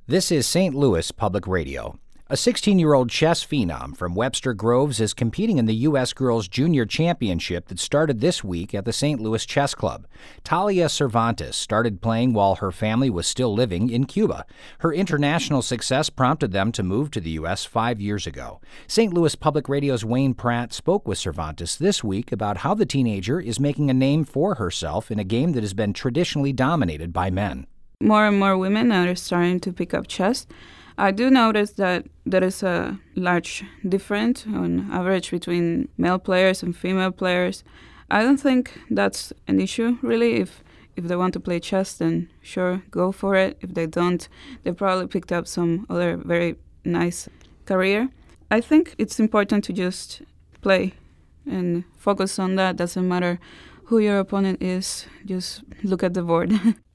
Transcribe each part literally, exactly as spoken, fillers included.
This is Saint Louis Public Radio. A sixteen-year-old chess phenom from Webster Groves is competing in the U S Girls Junior Championship that started this week at the Saint Louis Chess Club. Talia Cervantes started playing while her family was still living in Cuba. Her international success prompted them to move to the U S five years ago. Saint Louis Public Radio's Wayne Pratt spoke with Cervantes this week about how the teenager is making a name for herself in a game that has been traditionally dominated by men. More and more women are starting to pick up chess. I do notice that there is a large difference on average between male players and female players. I don't think that's an issue, really. If if they want to play chess, then sure, go for it. If they don't, they probably picked up some other very nice career. I think it's important to just play and focus on that. Doesn't matter who your opponent is, just look at the board.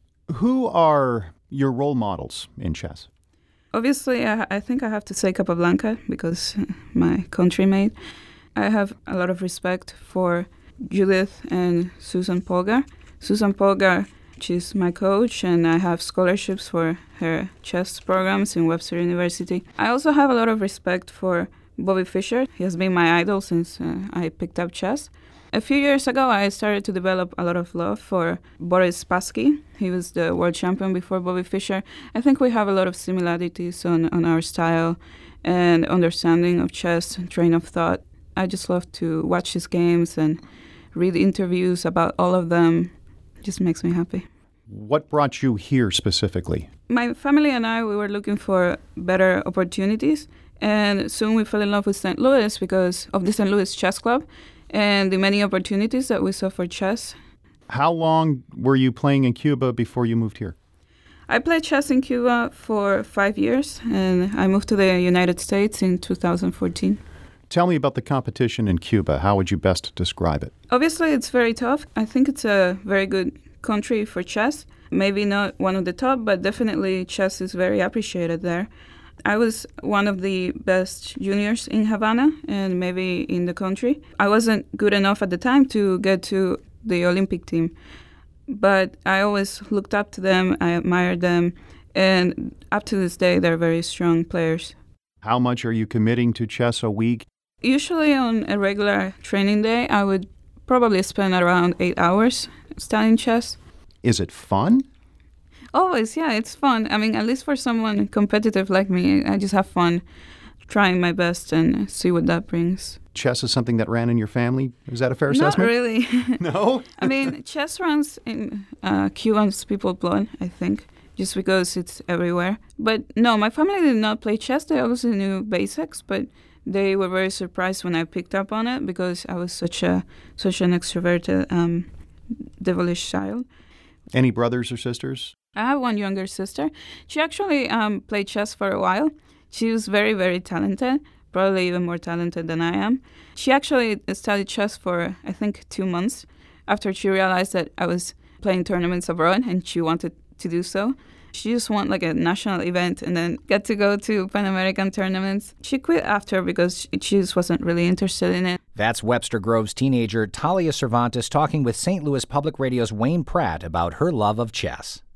Who are your role models in chess? Obviously, I, I think I have to say Capablanca because my country mate. I have a lot of respect for Judith and Susan Polgar. Susan Polgar, she's my coach, and I have scholarships for her chess programs in Webster University. I also have a lot of respect for Bobby Fischer. He has been my idol since uh, I picked up chess. A few years ago, I started to develop a lot of love for Boris Spassky. He was the world champion before Bobby Fischer. I think we have a lot of similarities on, on our style and understanding of chess and train of thought. I just love to watch his games and read interviews about all of them. It just makes me happy. What brought you here specifically? My family and I, we were looking for better opportunities, and soon we fell in love with Saint Louis because of the Saint Louis Chess Club and the many opportunities that we saw for chess. How long were you playing in Cuba before you moved here? I played chess in Cuba for five years, and I moved to the United States in two thousand fourteen. Tell me about the competition in Cuba. How would you best describe it? Obviously, it's very tough. I think it's a very good country for chess. Maybe not one of the top, but definitely chess is very appreciated there. I was one of the best juniors in Havana and maybe in the country. I wasn't good enough at the time to get to the Olympic team, but I always looked up to them, I admired them, and up to this day, they're very strong players. How much are you committing to chess a week? Usually on a regular training day, I would probably spend around eight hours studying chess. Is it fun? Always, yeah, it's fun. I mean, at least for someone competitive like me, I just have fun trying my best and see what that brings. Chess is something that ran in your family? Is that a fair Not assessment? Not really. No? I mean, chess runs in uh, Cuban's people's blood, I think, just because it's everywhere. But no, my family did not play chess. They also knew basics, but they were very surprised when I picked up on it because I was such a such an extroverted, um, devilish child. Any brothers or sisters? I have one younger sister. She actually um, played chess for a while. She was very, very talented, probably even more talented than I am. She actually studied chess for, I think, two months after she realized that I was playing tournaments abroad and she wanted to do so. She just won like a national event and then got to go to Pan American tournaments. She quit after because she just wasn't really interested in it. That's Webster Groves teenager Talia Cervantes talking with Saint Louis Public Radio's Wayne Pratt about her love of chess.